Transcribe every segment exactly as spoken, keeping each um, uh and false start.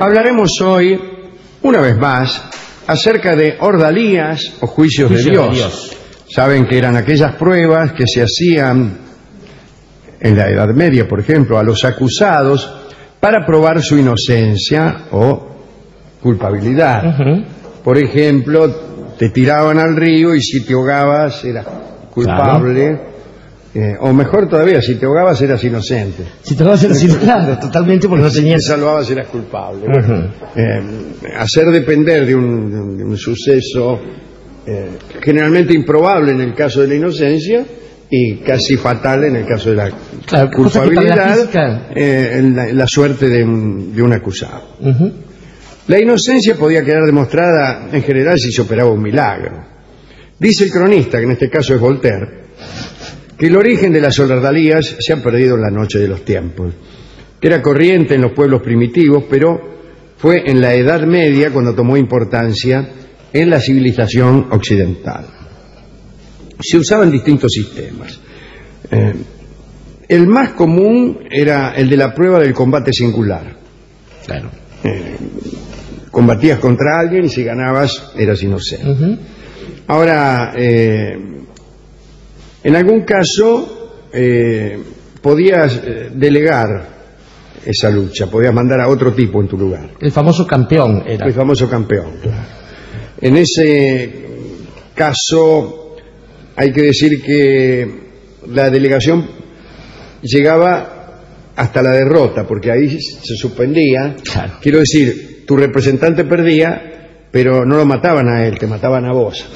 Hablaremos hoy, una vez más, acerca de ordalías o juicios de Dios. de Dios. Saben que eran aquellas pruebas que se hacían en la Edad Media, por ejemplo, a los acusados para probar su inocencia o culpabilidad. Uh-huh. Por ejemplo, te tiraban al río y si te ahogabas eras culpable. Claro. Eh, o mejor todavía, si te ahogabas eras inocente. Si te ahogabas eras inocente, claro, totalmente, porque no tenías... Si te salvabas eras culpable. Uh-huh. eh, hacer depender de un, de un, de un suceso eh, generalmente improbable en el caso de la inocencia y casi fatal en el caso de la claro, culpabilidad, la, eh, la, la suerte de un, de un acusado. Uh-huh. La inocencia podía quedar demostrada en general si se operaba un milagro. Dice el cronista, que en este caso es Voltaire, que el origen de las ordalías se ha perdido en la noche de los tiempos, que era corriente en los pueblos primitivos, pero fue en la Edad Media cuando tomó importancia en la civilización occidental. Se usaban distintos sistemas. Eh, el más común era el de la prueba del combate singular. Claro. Eh, combatías contra alguien y si ganabas eras inocente. Uh-huh. Ahora, eh, en algún caso eh, podías eh, delegar esa lucha, podías mandar a otro tipo en tu lugar. El famoso campeón era. El famoso campeón. En ese caso hay que decir que la delegación llegaba hasta la derrota, porque ahí se suspendía. Claro. Quiero decir, tu representante perdía, pero no lo mataban a él, te mataban a vos.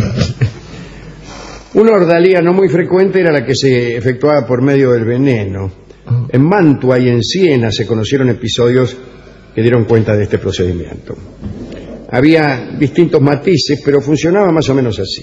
Una ordalía no muy frecuente era la que se efectuaba por medio del veneno. En Mantua y en Siena se conocieron episodios que dieron cuenta de este procedimiento. Había distintos matices, pero funcionaba más o menos así.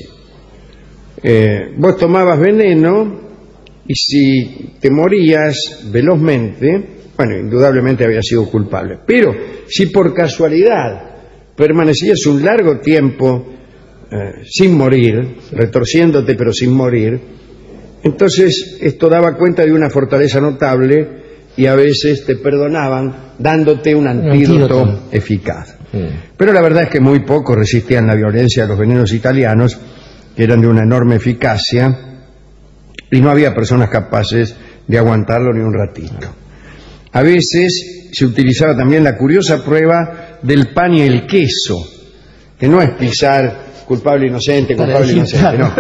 Eh, vos tomabas veneno y si te morías velozmente, bueno, indudablemente habías sido culpable. Pero si por casualidad permanecías un largo tiempo Eh, sin morir, retorciéndote pero sin morir, entonces esto daba cuenta de una fortaleza notable y a veces te perdonaban dándote un antídoto, un antídoto. eficaz. Sí. Pero la verdad es que muy pocos resistían la violencia de los venenos italianos, que eran de una enorme eficacia, y no había personas capaces de aguantarlo ni un ratito. A veces se utilizaba también la curiosa prueba del pan y el queso, que no es pisar culpable inocente, culpable inocente, no.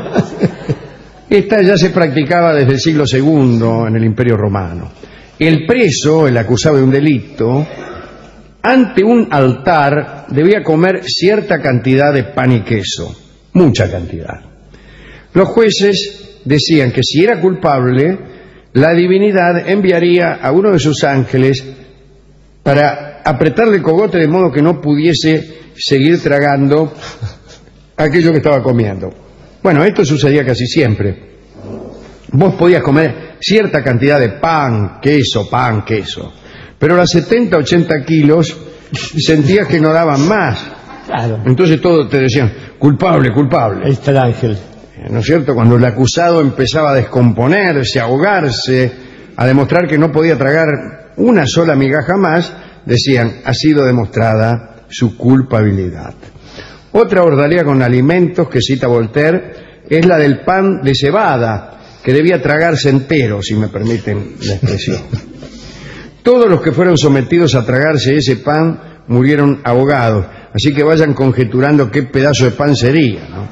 Esta ya se practicaba desde el siglo segundo en el Imperio Romano. El preso, el acusado de un delito, ante un altar debía comer cierta cantidad de pan y queso, mucha cantidad. Los jueces decían que si era culpable, la divinidad enviaría a uno de sus ángeles para apretarle el cogote de modo que no pudiese seguir tragando aquello que estaba comiendo. Bueno, esto sucedía casi siempre. Vos podías comer cierta cantidad de pan, queso, pan, queso, pero a las setenta, ochenta kilos sentías que no daban más. Claro. Entonces todos te decían, culpable, culpable. Ahí está el ángel. ¿No es cierto? Cuando el acusado empezaba a descomponerse, a ahogarse, a demostrar que no podía tragar una sola migaja más, decían, ha sido demostrada su culpabilidad. Otra ordalía con alimentos que cita Voltaire es la del pan de cebada, que debía tragarse entero, si me permiten la expresión. Todos los que fueron sometidos a tragarse ese pan murieron ahogados, así que vayan conjeturando qué pedazo de pan sería, ¿no?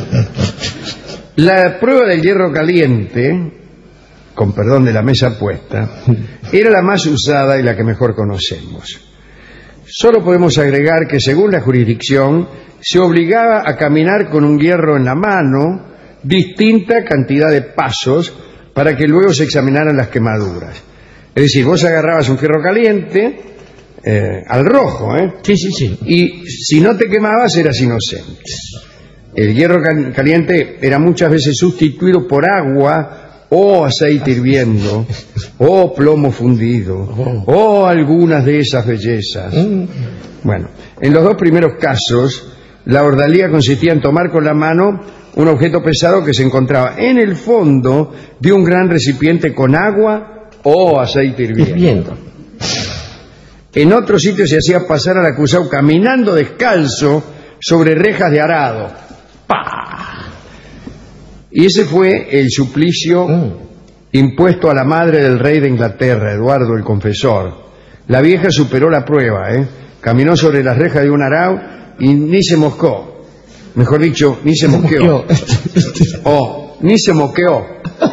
La prueba del hierro caliente, con perdón de la mesa puesta, era la más usada y la que mejor conocemos. Solo podemos agregar que según la jurisdicción se obligaba a caminar con un hierro en la mano distinta cantidad de pasos para que luego se examinaran las quemaduras. Es decir, vos agarrabas un fierro caliente eh, al rojo, ¿eh? Sí, sí, sí. Y si no te quemabas eras inocente. El hierro caliente era muchas veces sustituido por agua o aceite hirviendo o plomo fundido o algunas de esas bellezas. Bueno, en los dos primeros casos la ordalía consistía en tomar con la mano un objeto pesado que se encontraba en el fondo de un gran recipiente con agua o aceite hirviendo. hirviendo. En otro sitio se hacía pasar al acusado caminando descalzo sobre rejas de arado. ¡Pah! Y ese fue el suplicio mm. impuesto a la madre del rey de Inglaterra, Eduardo el Confesor. La vieja superó la prueba, ¿eh? Caminó sobre las rejas de un arado y ni se moscó. Mejor dicho, ni se mosqueó. O, ni se mosqueó.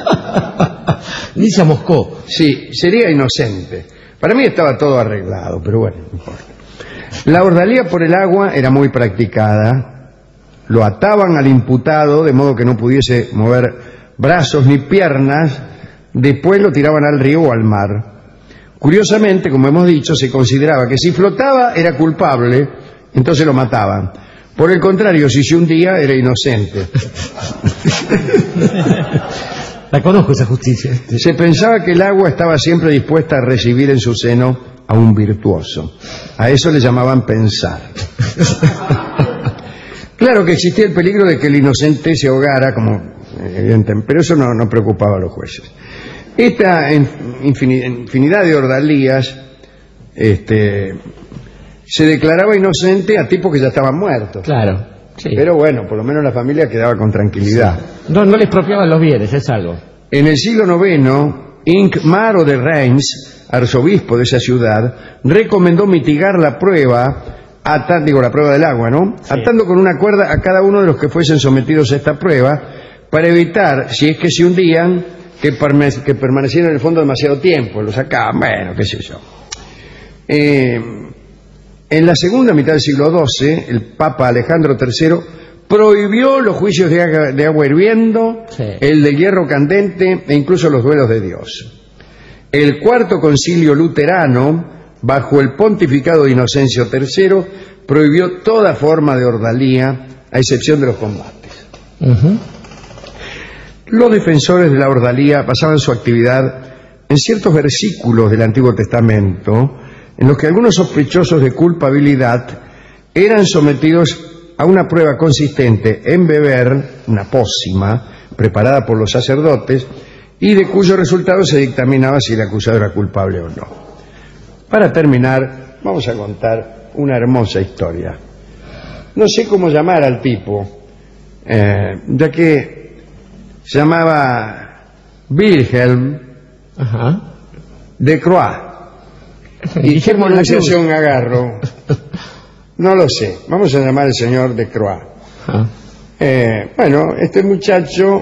Ni se moscó. Sí, sería inocente. Para mí estaba todo arreglado, pero bueno, no importa. La ordalía por el agua era muy practicada. Lo ataban al imputado de modo que no pudiese mover brazos ni piernas. Después lo tiraban al río o al mar. Curiosamente, como hemos dicho, se consideraba que si flotaba era culpable, entonces lo mataban. Por el contrario, si se hundía era inocente. La conozco esa justicia. Se pensaba que el agua estaba siempre dispuesta a recibir en su seno a un virtuoso. A eso le llamaban pensar. Claro que existía el peligro de que el inocente se ahogara, como evidentemente, pero eso no, no preocupaba a los jueces. Esta infinidad de ordalías este, se declaraba inocente a tipos que ya estaban muertos. Claro, sí. Pero bueno, por lo menos la familia quedaba con tranquilidad. No, no les expropiaban los bienes, es algo. En el siglo noveno, Inc. Maro de Reims, arzobispo de esa ciudad, recomendó mitigar la prueba, atando, digo la prueba del agua, ¿no? Sí. Atando con una cuerda a cada uno de los que fuesen sometidos a esta prueba para evitar, si es que se hundían, que, perme- que permanecieran en el fondo demasiado tiempo, lo sacaban, bueno, qué sé yo. Eh, en la segunda mitad del siglo doce, el Papa Alejandro tercero prohibió los juicios de agua, de agua hirviendo, sí. el de hierro candente e incluso los duelos de Dios. El cuarto concilio luterano, bajo el pontificado de Inocencio tercero, prohibió toda forma de ordalía, a excepción de los combates. Uh-huh. Los defensores de la ordalía basaban su actividad en ciertos versículos del Antiguo Testamento, en los que algunos sospechosos de culpabilidad eran sometidos a una prueba consistente en beber una pócima preparada por los sacerdotes y de cuyo resultado se dictaminaba si el acusado era culpable o no. Para terminar, vamos a contar una hermosa historia. No sé cómo llamar al tipo, eh, ya que se llamaba Wilhelm Ajá. de Croix. ¿Y qué pronunciación agarro? No lo sé. Vamos a llamar al señor de Croix. Eh, bueno, este muchacho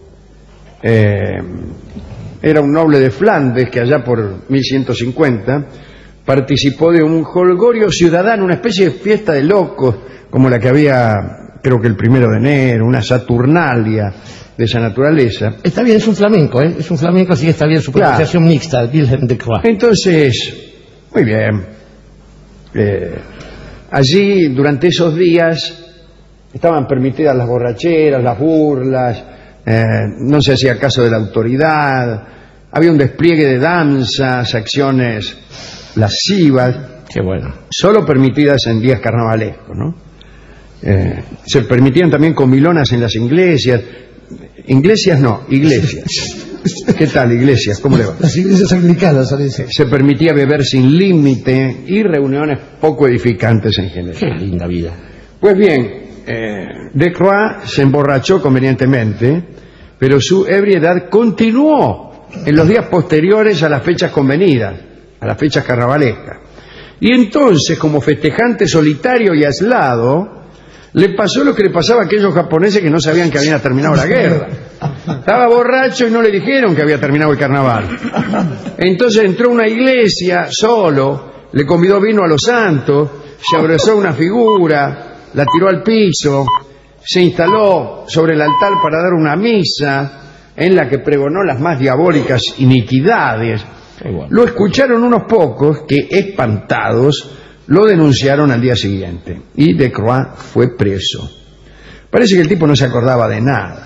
eh, era un noble de Flandes que allá por mil ciento cincuenta participó de un jolgorio ciudadano, una especie de fiesta de locos, como la que había, creo que el primero de enero, una saturnalia de esa naturaleza. Está bien, es un flamenco, ¿eh? Es un flamenco, así que está bien su pronunciación claro. mixta, Wilhelm de Croix. Entonces, muy bien. Eh, allí, durante esos días, estaban permitidas las borracheras, las burlas, eh, no se hacía caso de la autoridad, había un despliegue de danzas, acciones lascivas. Qué bueno. Solo permitidas en días carnavalescos, ¿no? Eh, se permitían también comilonas en las iglesias. Iglesias no, iglesias. ¿Qué tal, iglesias? ¿Cómo le va? Las iglesias anglicanas, parece. Se permitía beber sin límite y reuniones poco edificantes en general. Qué linda vida. Pues bien, eh, de Croix se emborrachó convenientemente, pero su ebriedad continuó en los días posteriores a las fechas convenidas, a las fechas carnavalescas. Y entonces, como festejante solitario y aislado, le pasó lo que le pasaba a aquellos japoneses que no sabían que había terminado la guerra. Estaba borracho y no le dijeron que había terminado el carnaval. Entonces entró a una iglesia solo, le convidó vino a los santos, se abrazó a una figura, la tiró al piso, se instaló sobre el altar para dar una misa en la que pregonó las más diabólicas iniquidades. Lo escucharon unos pocos que, espantados, lo denunciaron al día siguiente y de Croix fue preso. Parece que el tipo no se acordaba de nada.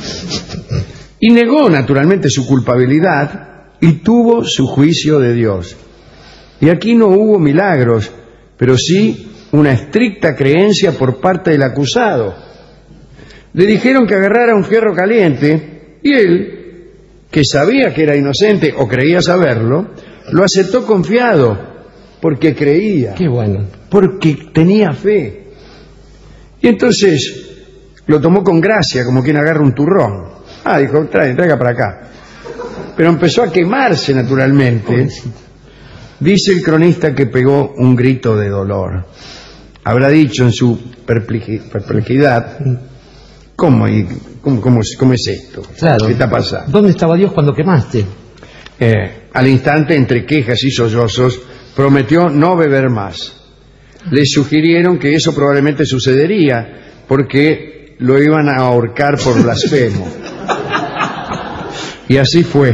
Y negó naturalmente su culpabilidad y tuvo su juicio de Dios. Y aquí no hubo milagros, pero sí una estricta creencia por parte del acusado. Le dijeron que agarrara un fierro caliente y él, que sabía que era inocente o creía saberlo, lo aceptó confiado, porque creía. Qué bueno. Porque tenía fe. Y entonces lo tomó con gracia, como quien agarra un turrón. Ah, dijo, trae, traiga para acá. Pero empezó a quemarse naturalmente. Dice el cronista que pegó un grito de dolor. Habrá dicho en su perplejidad, ¿cómo, y, cómo, cómo, cómo es esto? Claro. ¿Qué está pasando? ¿Dónde estaba Dios cuando quemaste? Eh, al instante, entre quejas y sollozos, prometió no beber más. Le sugirieron que eso probablemente sucedería porque lo iban a ahorcar por blasfemo. Y así fue.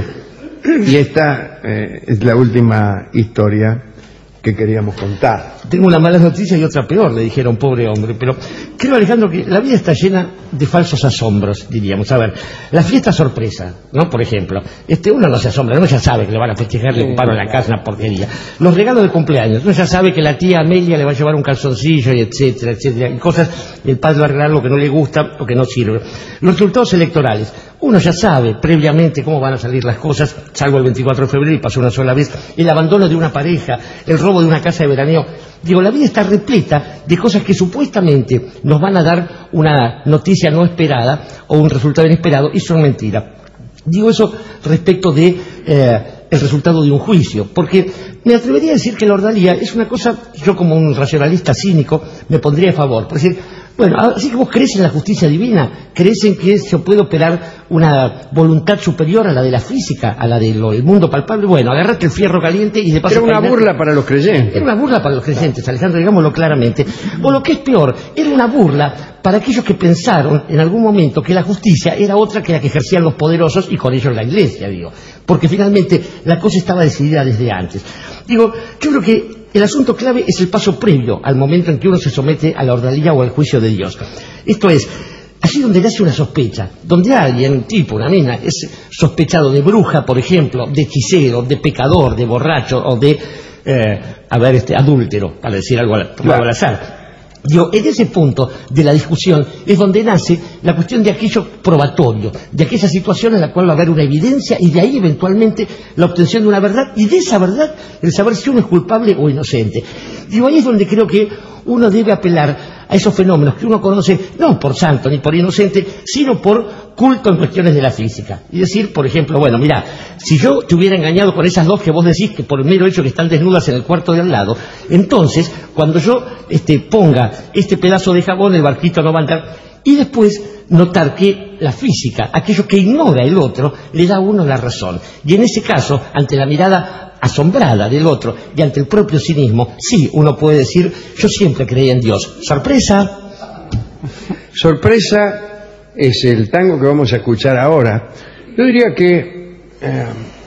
Y esta eh, es la última historia que queríamos contar. Tengo una mala noticia y otra peor, le dijeron, pobre hombre. Pero creo, Alejandro, que la vida está llena de falsos asombros, diríamos. A ver, la fiesta sorpresa, ¿no? Por ejemplo, este uno no se asombra, uno ya sabe que le van a festejar, le ocuparon la casa, una porquería. Los regalos de cumpleaños, uno ya sabe que la tía Amelia le va a llevar un calzoncillo, y etcétera, etcétera. Y cosas, y el padre va a arreglar lo que no le gusta o que no sirve. Los resultados electorales, uno ya sabe previamente cómo van a salir las cosas, salvo el veinticuatro de febrero y pasó una sola vez, el abandono de una pareja, el robo de una casa de veraneo. Digo, la vida está repleta de cosas que supuestamente nos van a dar una noticia no esperada o un resultado inesperado y son mentiras. Digo eso respecto de eh, el resultado de un juicio, porque me atrevería a decir que la ordalía es una cosa, yo como un racionalista cínico me pondría a favor, por decir, bueno, así que vos crees en la justicia divina, crees en que se puede operar una voluntad superior a la de la física, a la del mundo palpable. Bueno, agarrate el fierro caliente y de paso... Era una caminate. burla para los creyentes. Era una burla para los creyentes, Alejandro, digámoslo claramente. O lo que es peor, era una burla para aquellos que pensaron en algún momento que la justicia era otra que la que ejercían los poderosos y con ellos la iglesia, digo. Porque finalmente la cosa estaba decidida desde antes. Digo, yo creo que el asunto clave es el paso previo al momento en que uno se somete a la ordalía o al juicio de Dios. Esto es, así donde nace una sospecha, donde alguien, un tipo, una mina, es sospechado de bruja, por ejemplo, de hechicero, de pecador, de borracho o de, eh, a ver, este, adúltero, para decir algo al, claro. algo al azar. Digo, en ese punto de la discusión es donde nace la cuestión de aquello probatorio, de aquella situación en la cual va a haber una evidencia y de ahí eventualmente la obtención de una verdad y de esa verdad el saber si uno es culpable o inocente. Digo, ahí es donde creo que uno debe apelar a esos fenómenos que uno conoce no por santo ni por inocente, sino por culto en cuestiones de la física. Y decir, por ejemplo, bueno, mira, si yo te hubiera engañado con esas dos que vos decís que por el mero hecho que están desnudas en el cuarto de al lado, entonces, cuando yo este, ponga este pedazo de jabón, el barquito no va a andar. Y después notar que la física, aquello que ignora el otro, le da a uno la razón. Y en ese caso, ante la mirada asombrada del otro y ante el propio cinismo, sí, uno puede decir, yo siempre creí en Dios. ¡Sorpresa! Sorpresa es el tango que vamos a escuchar ahora. Yo diría que eh,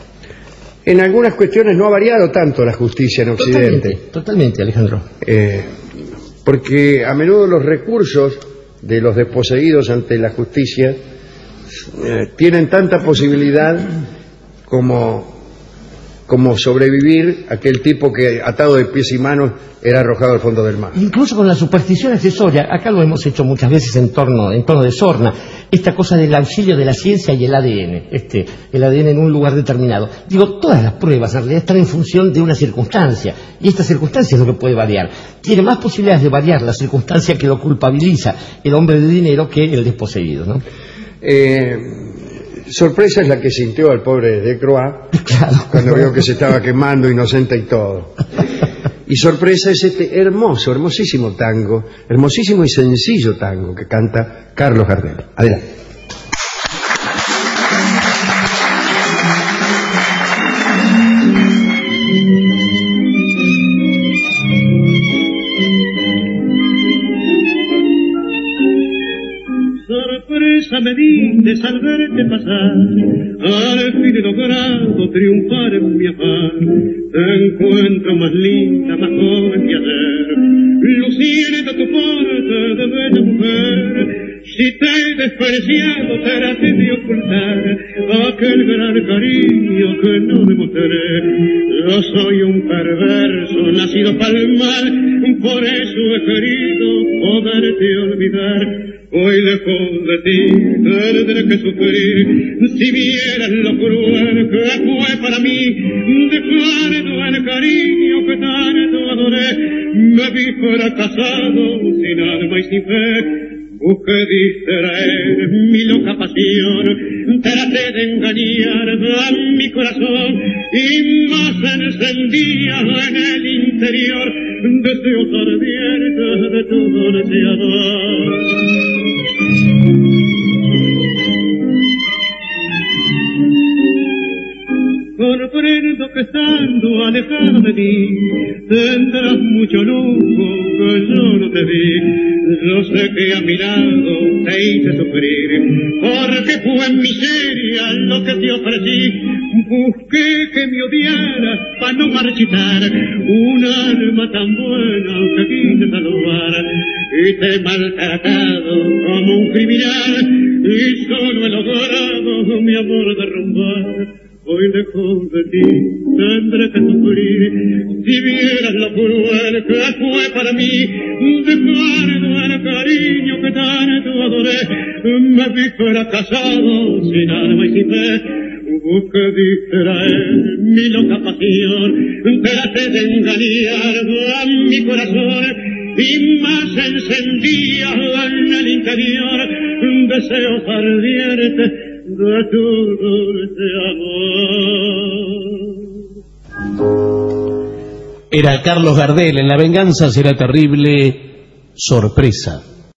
en algunas cuestiones no ha variado tanto la justicia en Occidente. Totalmente, totalmente, Alejandro. Eh, porque a menudo los recursos de los desposeídos ante la justicia eh, tienen tanta posibilidad como, como sobrevivir aquel tipo que atado de pies y manos era arrojado al fondo del mar. Incluso con la superstición accesoria, acá lo hemos hecho muchas veces en torno, en torno de sorna, esta cosa del auxilio de la ciencia y el A D N, este, el A D N en un lugar determinado. Digo, todas las pruebas en realidad están en función de una circunstancia, y esta circunstancia es lo que puede variar. Tiene más posibilidades de variar la circunstancia que lo culpabiliza el hombre de dinero que el desposeído, ¿no? Eh, sorpresa es la que sintió al pobre Decroix, claro, cuando vio que se estaba quemando, inocente y todo. Y sorpresa es este hermoso, hermosísimo tango, hermosísimo y sencillo tango que canta Carlos Gardel. Adelante. Sorpresa me diste al verte pasar, al fin he logrado triunfar en mi afán. Te encuentro más linda, más joven que ayer, luciendo tu porte de bella mujer. Si te he despreciado, traté de ocultar aquel gran cariño que no demostré. Yo soy un perverso, nacido para el mal, por eso he querido poderte olvidar. Hoy lejos de ti tendré que sufrir, si vieras lo cruel que fue para mí, dejarlo el cariño que tanto adoré, me vi fracasado, sin alma y sin fe. Busqué distraer mi loca pasión, traté de engañar a mi corazón y más encendía en el interior deseos ardientes de tu dulce amor. Comprendo que estando alejado de ti tendrás mucho lujo que yo no te vi. Yo sé que a mi lado te hice sufrir, porque fue en miseria lo que te ofrecí. Busqué que me odiaras para no marchitar un alma tan buena que quise salvar, y te he maltratado como un criminal y solo he logrado mi amor derrumbar. Hoy lejos de ti tendré que sufrir, si vieras lo cruel que fue para mí, dejarlo el cariño que tanto adoré, me vi fracasado sin alma y sin fe. Busqué distraer mi loca pasión, traté de engañar a mi corazón y más encendía en el interior deseos ardientes de tu dulce amor. Era Carlos Gardel en La venganza será terrible, sorpresa.